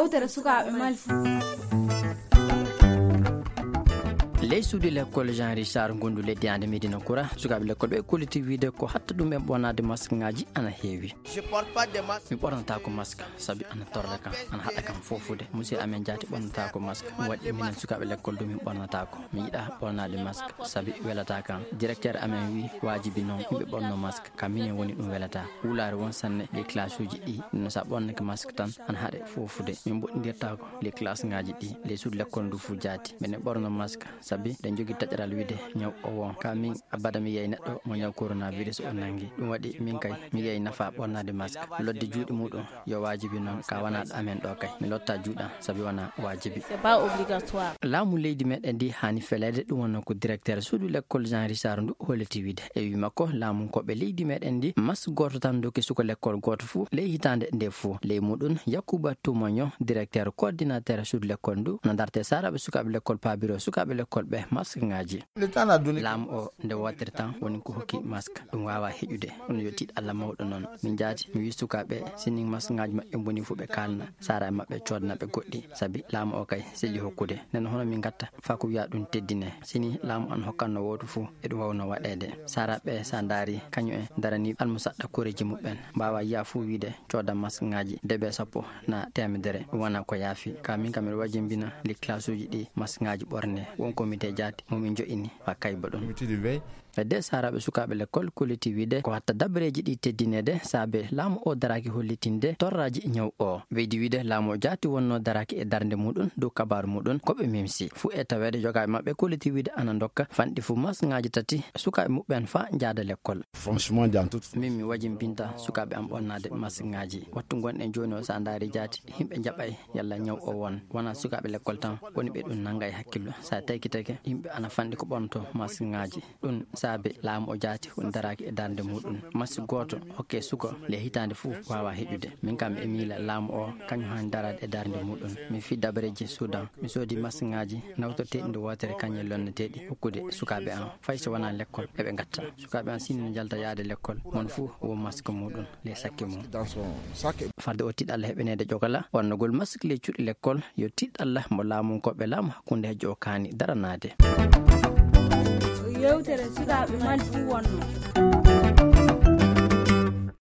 yewtere sukaɓe malfu. leysuude l'école Jean Richard gondu leddi ande Medina Koura sukaɓe l'école ɓe koliti wiide ko hatta ɗum e ɓonade masque ngaji ana heewi. mi ɓornata ko masque saabi ana torla kam ana haɗa kam fofude monsieur amen Diaty ɓornata ko masque waɗi minen sukaɓe l'école ɗum min ɓornata ko mi yiɗa ɓornade masque saabi welata kam directeur amen wi wajibi noon yimɓe ɓorno masque kam minen woni ɗum welata wulare won sanne les classe uji ɗi no sa ɓornake masque tan ana haɗe fofude min boɗɗidirta ko les classe ngaji ɗi les suudu l'école ndu fu Diaty minen ɓorno masque saabi den jogi taƴaral wiide ñaw o won ka min abada mi yeyi neɗɗo mo ñaw coronavirus o nangi ɗum waɗi min kay mi yeyi nafa ɓornade masque lodde juuɗe muɗum yo wajibi noon ka wanaɗo amen ɗo kay mi lotta juuɗam saabi wona wajibi c'est pas obligatoire. laamu leydi meɗen ndi hani felede ɗum wonno ko directeur suudu l'école Jean Richard ndu holliti wiide e wi makko laamu koɓe leydi meɗen ndi masque goto tan doki suka l'école goto fou ley hitande nde fou ley muɗum Yakouba Toumagnon directeur coordinateur suudu l'école ndu no darte saraɓe sukaɓe l'école pabiro sukaɓe l'école ɓe masque ngaji laamu o nde wotere tan woni ko hokki masque ɗum wawa heƴude ono yo tiiɗ Allah mawɗo noon min Diaty mi wi sukaɓe sini masque ngaji mabɓe boni fu ɓe kalna sara e mabɓe codnaɓe goɗɗi saabi laamu o kay selli hokkude nen hono min gatta fa ko wiya ɗum teddine sini laamu an hokkanno woto fou e ɗum wawno waɗede saraɓe sa daari kañum en darani almusaɗɗa koreji muɓɓen mbawa yiya fou wiide coda masque ngaji deɓe sappo na temedere ɗum wona ko yaafi ka min kam miɗa wajimbina les classe uji ɗi masque ngaji ɓorne won comité Diaty momin joƴini fa kayba ɗum de saraɓe sukaɓe l'école kolliti wiide ko hatta dabreji ɗi teddinede saabe laamu o daraki hollitinde torraji ñaw o weydi wiide laamu o Diaty wonno daraki e darde muɗum dow kabaru muɗum koɓe memsi fu e tawede jogaɓe mabɓe kolliti wiide ana dokka fanɗi fu masque ngaji tati sukaɓe muɓɓen fa jaada l'école. franchement min mi wajimbinta sukaɓe am ɓornade masque ngaji wattu gonɗen joni o sa daari Diaty yimɓe jaɓay yalla ñaw o wona sukaɓe l'école tan woni ɓe ɗum nangga e hakkillo sa taykitake yimɓe ana fanɗi ko ɓornoto masque ngaji ɗum saabe laamu o Diaty woni daraki e darde muɗum masque goto hokke suka le hitande fou wawa heƴude min kam e miila laamu o kañum hani darade e darde muɗum mi fi dabareji Soudan mi soodi masque ngaji nawtorteɗi nde wotere kañe lonneteɗi hokkude sukaɓe an fay so wona l'école eɓe gatta sukaɓe an sini no jalta yaade l'école mon fou wo masque muɗum le sakke mum farde o tiiɗ Allah heɓenede jogala ɓornogol masque le cuuɗi l'école yo tiiɗ Allah mo laamu koɓe laamu hakkude hejjo o kaani daranade yewtere sukaɓe malfu wonno.